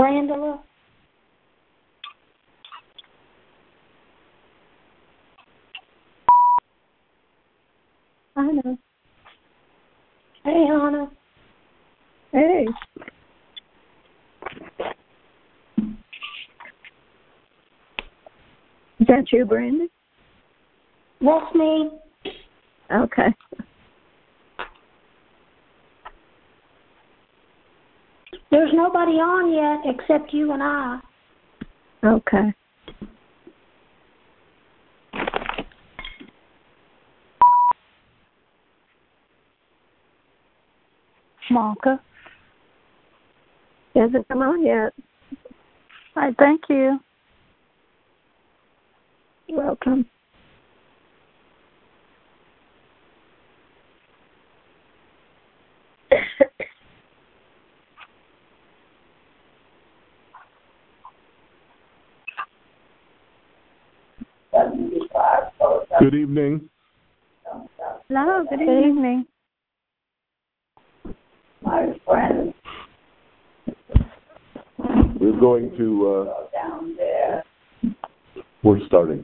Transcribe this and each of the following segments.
Brandela. Anna. Hey, Anna. Hey. Is that you, Brandon? That's me. Okay. There's nobody on yet except you and I. Okay. Malka. He hasn't come on yet. All right, thank you. You're welcome. Good evening. Hello, good evening. My friend. We're going to, down there. we're starting.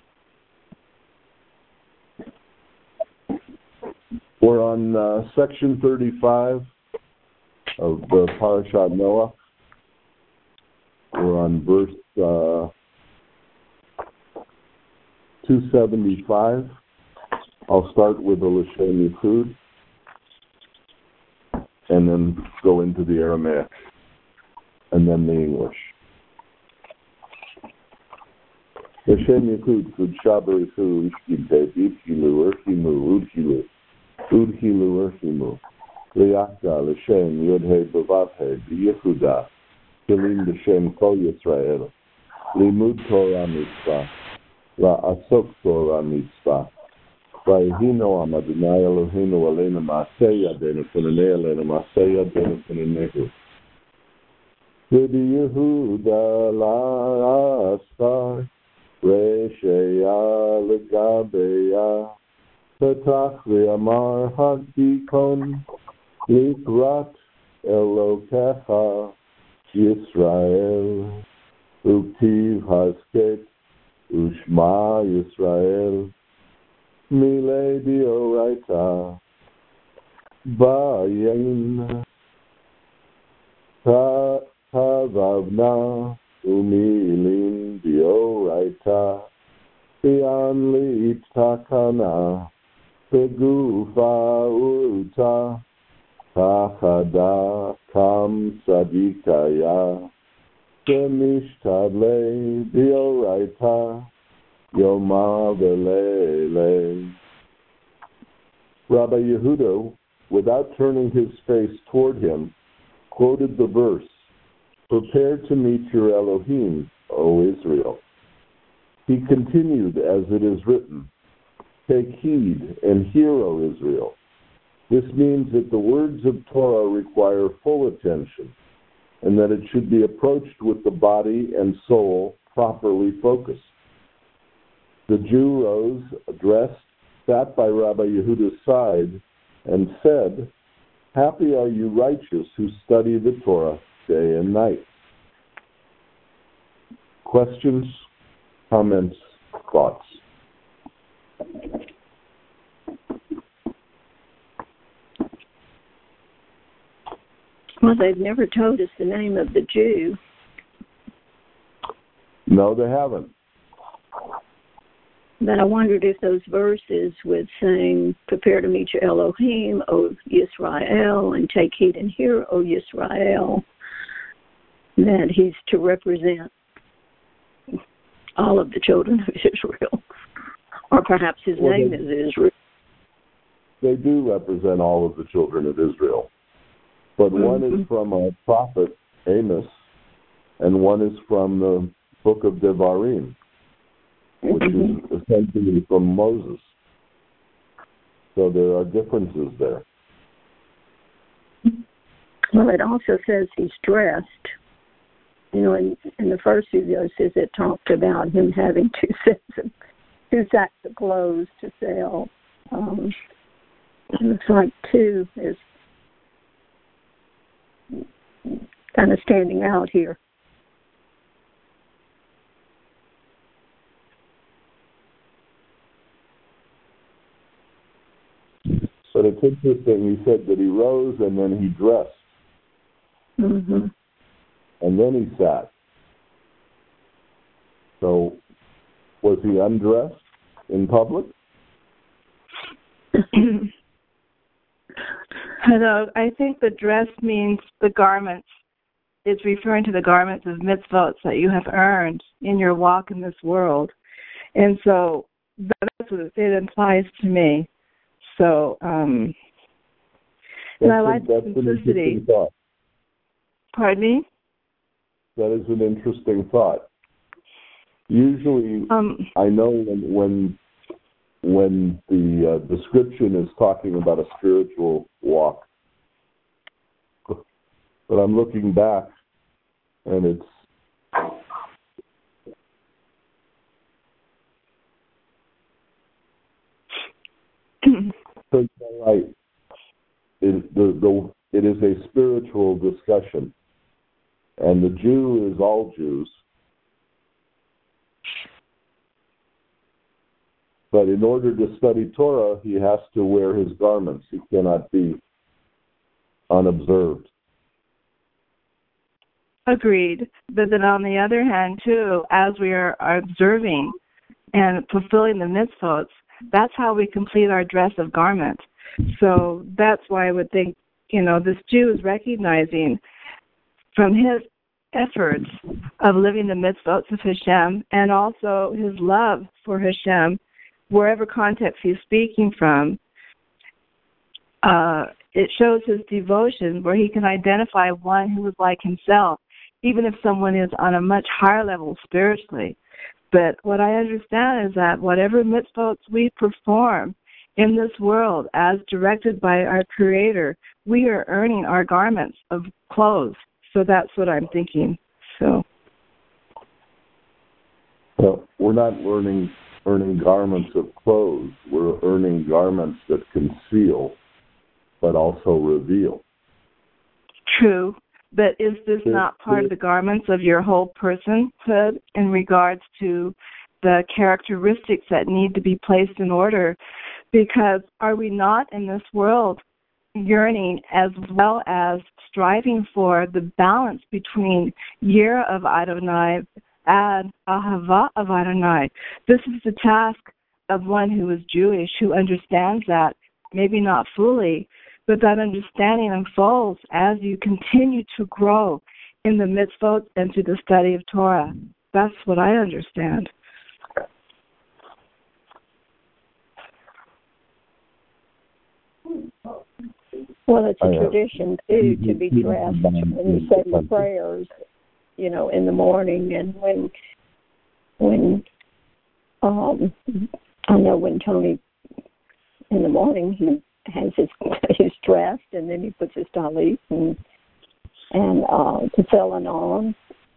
We're on section 35 of the Parashat Noah. We're on verse 275. I'll start with the L'Shem Yichud and then go into the Aramaic and then the English. L'Shem Yichud, Kudsha B'Richu, Ushkibte, B'Hilu, Urchimu, Udhilu, Udhilu, Urchimu, Liakda, L'Shem, Yodhe, B'Vavhe, B'Yehuda, Kilim L'Shem Kol Yisrael, Limud Torah Mitzvah, La'asok Torah Mitzvah, Vayihino Am Adonai Eloheinu Aleinu Ma'aseh Yadeinu Kunanei Aleinu Ma'aseh Yadeinu Kunanehu. V'di Yehuda la'asar Resheya legabeya Petach v'amar hadikon Likrat Elokecha Yisrael Uktiv hasket Ushma Yisrael Mile dioraita Bayin Tavavna Umilim dioraita Bian li takana Begufa uta Tachada kam sadikaya Semishtadle dioraita Yoma velele. Rabbi Yehuda, without turning his face toward him, quoted the verse, "Prepare to meet your Elohim, O Israel." He continued, as it is written, "Take heed and hear, O Israel." This means that the words of Torah require full attention, and that it should be approached with the body and soul properly focused. The Jew rose, dressed, sat by Rabbi Yehuda's side, and said, "Happy are you righteous who study the Torah day and night." Questions, comments, thoughts? Well, they've never told us the name of the Jew. No, they haven't. But I wondered if those verses with saying, "Prepare to meet your Elohim, O Yisrael, and take heed and hear, O Yisrael," that he's to represent all of the children of Israel. Or perhaps his name is Israel. They do represent all of the children of Israel. But one is from a prophet, Amos, and one is from the book of Devarim, which is essentially from Moses. So there are differences there. Well, it also says he's dressed. You know, in the first few verses, it talked about him having two sacks of clothes to sell. It looks like two is kind of standing out here. But it's interesting, he said that he rose and then he dressed. Mm-hmm. And then he sat. So, was he undressed in public? Hello, I think the dress means the garments. It's referring to the garments of mitzvot that you have earned in your walk in this world. And so that's what it implies to me. So, and I like the simplicity. Pardon me? That is an interesting thought. Usually, I know when the description is talking about a spiritual walk, but I'm looking back, and it's so you're right. It is a spiritual discussion, and the Jew is all Jews. But in order to study Torah, he has to wear his garments. He cannot be unobserved. Agreed. But then on the other hand, too, as we are observing and fulfilling the mitzvot, that's how we complete our dress of garment. So that's why I would think, this Jew is recognizing from his efforts of living the mitzvot of Hashem and also his love for Hashem, wherever context he's speaking from, it shows his devotion where he can identify one who is like himself, even if someone is on a much higher level spiritually. But what I understand is that whatever mitzvot we perform in this world as directed by our Creator, we are earning our garments of clothes. So that's what I'm thinking. So we're not earning garments of clothes. We're earning garments that conceal, but also reveal. True. But is this not part of the garments of your whole personhood in regards to the characteristics that need to be placed in order? Because are we not in this world yearning as well as striving for the balance between Yira of Adonai and Ahava of Adonai? This is the task of one who is Jewish, who understands that, maybe not fully, but that understanding unfolds as you continue to grow in the mitzvot and to the study of Torah. That's what I understand. Well, it's a tradition, too, to be dressed when you say your prayers, in the morning. And when I know when Tony, in the morning, he has his dressed, and then he puts his talit and tefillin on,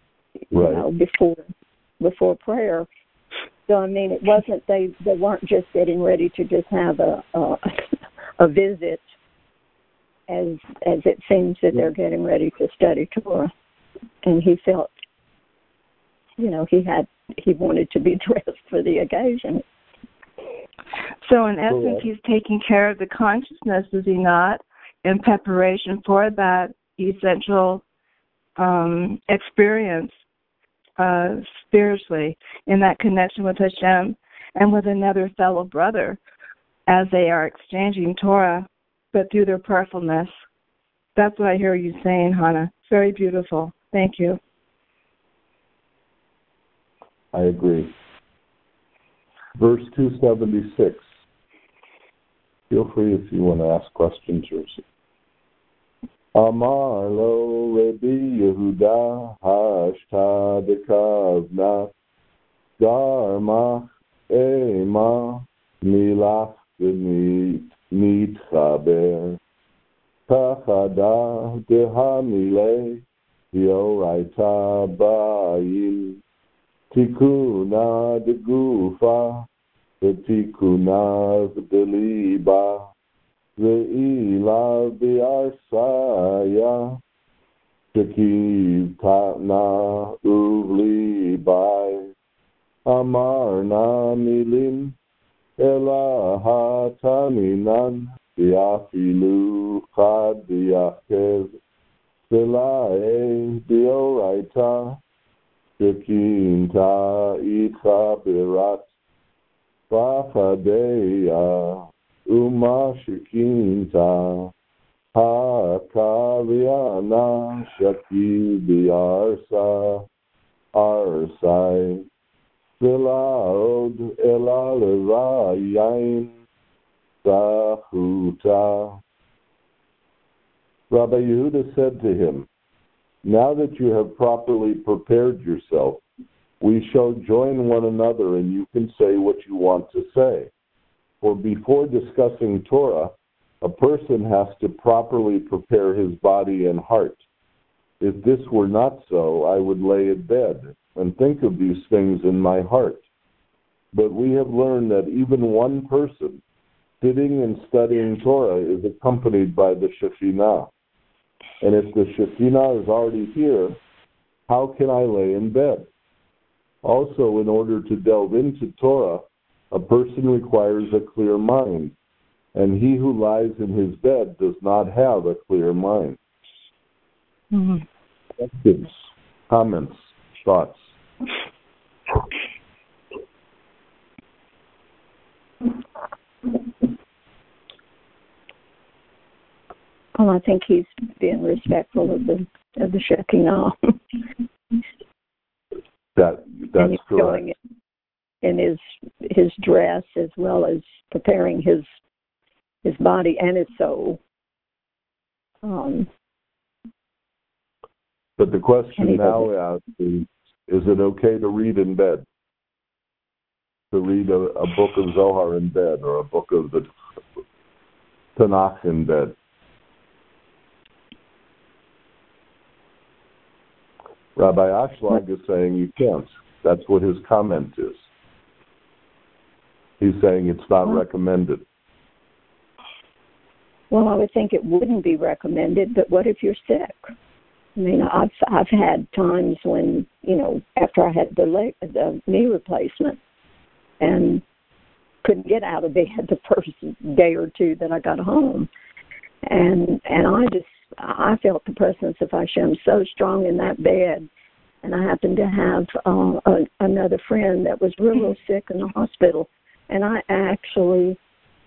before prayer. So I mean, it wasn't they weren't just getting ready to just have a visit, as it seems that they're getting ready to study Torah, and he felt, he wanted to be dressed for the occasion. So in essence, he's taking care of the consciousness, is he not, in preparation for that essential experience spiritually, in that connection with Hashem and with another fellow brother as they are exchanging Torah, but through their prayerfulness. That's what I hear you saying, Hannah. Very beautiful. Thank you. I agree. Verse 276. Feel free if you want to ask questions. Amar lo Rabbi Yehuda hashta dekavna garmach ema milach nitchaber tachada dehamile yoraita ba'il tikuna degufa v'tikuna v'deliba ve'ila v'arsaya Shekitana uvli bai. Amarna milim Elahataninan Diafilu Chad Diakev Selae Dioraita Shekinta Itcha Birat Fachadeya Uma Shekinta HaKariana Shaki Biarsa Arsai Silaod Elaleva Yain Sahuta. Rabbi Yehuda said to him, now that you have properly prepared yourself, we shall join one another and you can say what you want to say. For before discussing Torah, a person has to properly prepare his body and heart. If this were not so, I would lay in bed and think of these things in my heart. But we have learned that even one person sitting and studying Torah is accompanied by the Shekhinah. And if the Shekhinah is already here, how can I lay in bed? Also, in order to delve into Torah, a person requires a clear mind, and he who lies in his bed does not have a clear mind. Mm-hmm. Questions, comments, thoughts? Well, I think he's being respectful of the Shekinah. That's and correct. In his dress, as well as preparing his body and his soul. But the question now is it okay to read in bed? To read a book of Zohar in bed or a book of the Tanakh in bed? Rabbi Ashlag is saying you can't. That's what his comment is. He's saying it's not recommended. Well, I would think it wouldn't be recommended, but what if you're sick? I mean, I've had times when, after I had the knee replacement and couldn't get out of bed the first day or two that I got home. And I felt the presence of Hashem so strong in that bed. And I happened to have another friend that was real sick in the hospital. And I actually,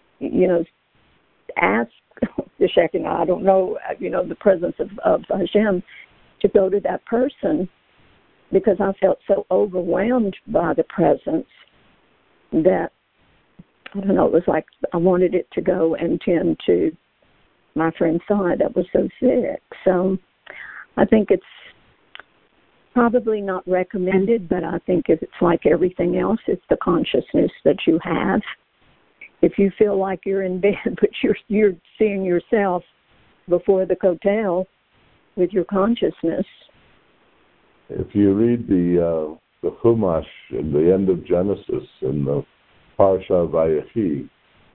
asked the Shekinah, I don't know, the presence of Hashem, to go to that person, because I felt so overwhelmed by the presence that, I don't know, it was like I wanted it to go and tend to my friend's side that was so sick. So I think it's probably not recommended, but I think if it's like everything else, it's the consciousness that you have. If you feel like you're in bed, but you're seeing yourself before the kotel with your consciousness. If you read the Chumash in the end of Genesis in the Parsha Vayechi,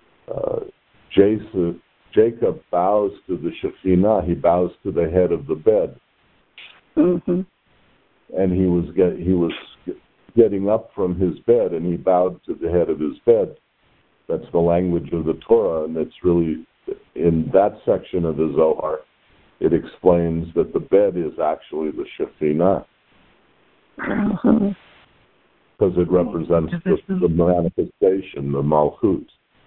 Jacob bows to the Shekhinah. He bows to the head of the bed, and he was getting up from his bed, and he bowed to the head of his bed. That's the language of the Torah, and it's really in that section of the Zohar. It explains that the bed is actually the Shekhinah, because it represents the manifestation, the Malchut.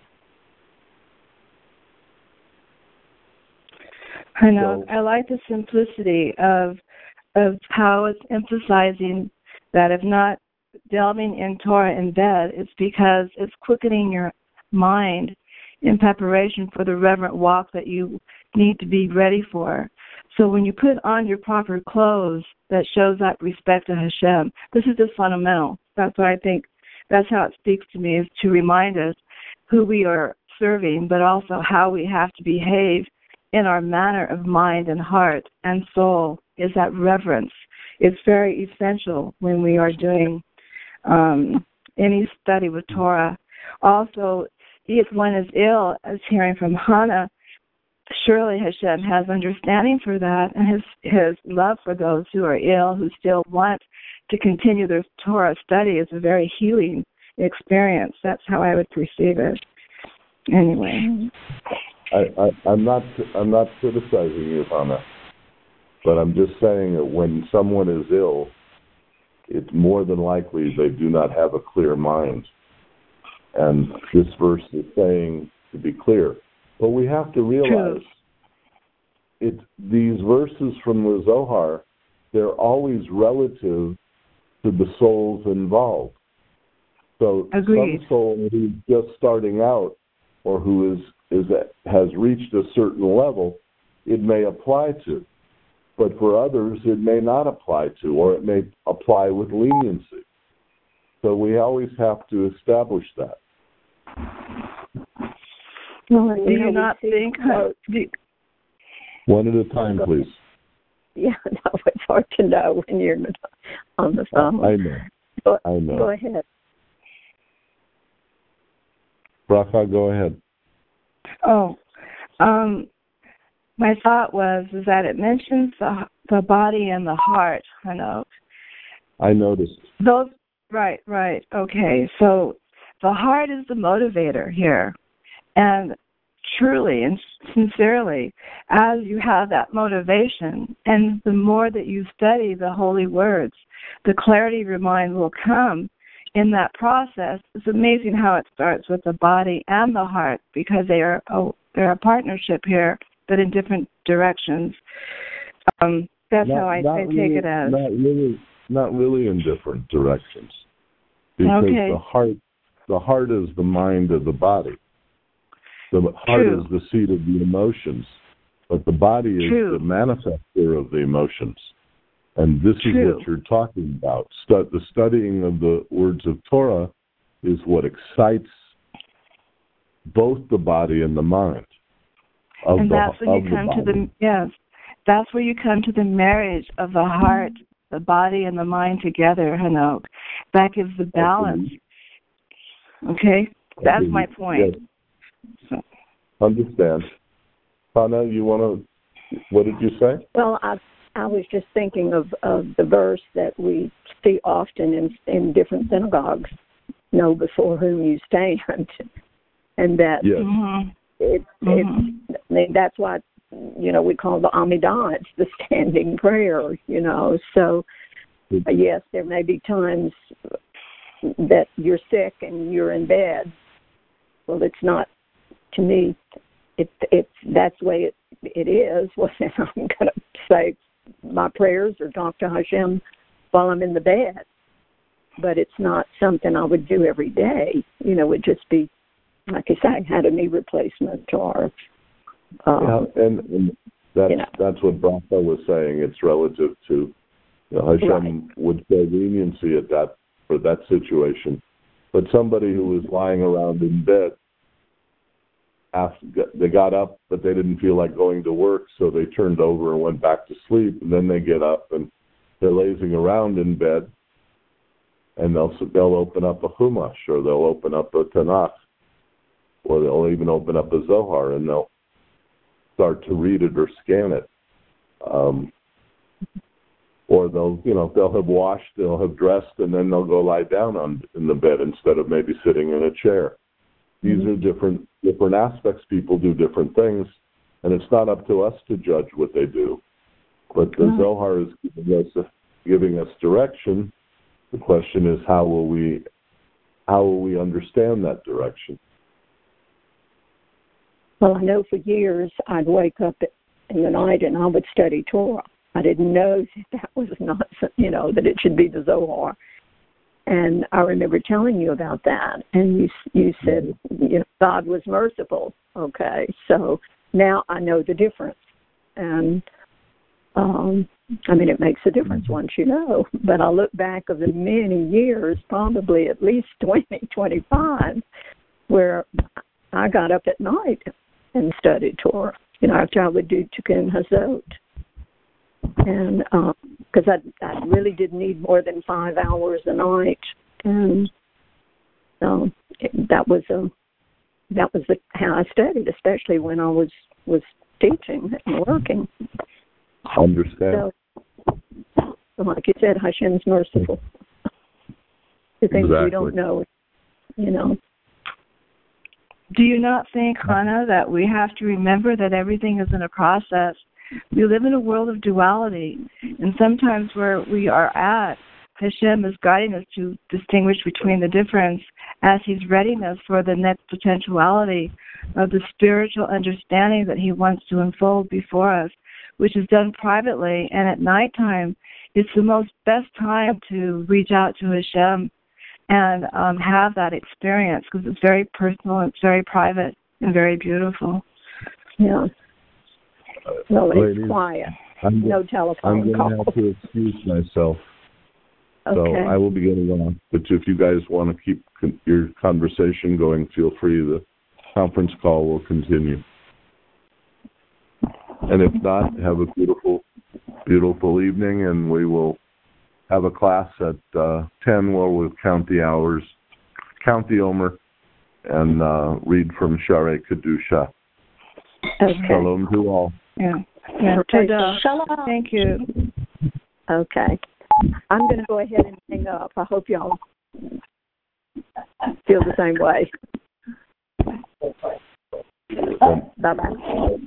I know. I like the simplicity of how it's emphasizing that if not delving in Torah in bed, it's because it's quickening your mind in preparation for the reverent walk that you need to be ready for. So when you put on your proper clothes, that shows that respect to Hashem. This is just fundamental. That's what I think. That's how it speaks to me, is to remind us who we are serving, but also how we have to behave in our manner of mind and heart and soul, is that reverence. It's very essential when we are doing any study with Torah. Also, if one is ill, as hearing from Hannah, surely Hashem has understanding for that, and his love for those who are ill, who still want to continue their Torah study, is a very healing experience. That's how I would perceive it. Anyway, I'm not criticizing you, Hannah, but I'm just saying that when someone is ill, it's more than likely they do not have a clear mind. And this verse is saying to be clear. But we have to realize these verses from the Zohar, they're always relative to the souls involved. So Agreed. some soul who's just starting out or who has reached a certain level, it may apply to. But for others, it may not apply to, or it may apply with leniency. So we always have to establish that. Well, do you not think... One at a time, please. Yeah, no, it's hard to know when you're on the phone. I know. I know. Go ahead. Bracha, go ahead. Oh, my thought was that it mentions the body and the heart, I noticed. Those, right, okay. So the heart is the motivator here. And truly and sincerely, as you have that motivation, and the more that you study the holy words, the clarity of your mind will come in that process. It's amazing how it starts with the body and the heart, because they're a partnership here, but in different directions. That's how I take it as. Not really in different directions. Because the heart is the mind of the body. The heart is the seat of the emotions, but the body is the manifester of the emotions. And this is what you're talking about. The studying of the words of Torah is what excites both the body and the mind. And that's when you come to that's where you come to the marriage of the heart, the body, and the mind together, Hanoch. That gives the balance. Okay? That's my point. Yes. So. Understand. Hannah, what did you say? Well, I was just thinking of the verse that we see often in different synagogues, know before whom you stand. And that that's what, we call the Amidah. It's the standing prayer, So, yes, there may be times that you're sick and you're in bed. Well, it's not, to me, that's the way it is. Well, then I'm going to say my prayers or talk to Hashem while I'm in the bed. But it's not something I would do every day. It would just be, like I said, I had a knee replacement or... and that's what Bracha was saying. It's relative to Hashem would say leniency for that situation. But somebody who was lying around in bed, they got up, but they didn't feel like going to work, so they turned over and went back to sleep. And then they get up and they're lazing around in bed, and they'll open up a Chumash, or they'll open up a Tanakh, or they'll even open up a Zohar, and they'll start to read it or scan it. Or they'll have washed, they'll have dressed, and then they'll go lie down in the bed instead of maybe sitting in a chair. These are different aspects. People do different things, and it's not up to us to judge what they do. But the Zohar is giving us direction. The question is, how will we understand that direction? Well, I know for years I'd wake up in the night and I would study Torah. I didn't know that was not, that it should be the Zohar. And I remember telling you about that, and you said, God was merciful. Okay, so now I know the difference. And, it makes a difference once you know. But I look back of the many years, probably at least 20, 25, where I got up at night and studied Torah, after I would do Tikkun Hazot. And because I really didn't need more than 5 hours a night, and that was how I studied, especially when I was teaching and working. Understand. So like you said, Hashem's merciful. The things we don't know, you know. Do you not think, Hannah, that we have to remember that everything is in a process? We live in a world of duality, and sometimes where we are at, Hashem is guiding us to distinguish between the difference as He's readying us for the next potentiality of the spiritual understanding that He wants to unfold before us, which is done privately. And at nighttime, it's the best time to reach out to Hashem and have that experience, because it's very personal, it's very private, and very beautiful. Yeah. Well, Ladies, it's quiet. No telephone I'm going to have to excuse myself. So I will be getting on. But if you guys want to keep your conversation going, feel free. The conference call will continue. And if not, have a beautiful, beautiful evening, and we will have a class at 10 where we'll count the hours, count the Omer, and read from Sharei Kedusha. Okay. Shalom to all. Yeah. Okay. Shalom. Thank you. Okay. I'm going to go ahead and hang up. I hope y'all feel the same way. Bye-bye.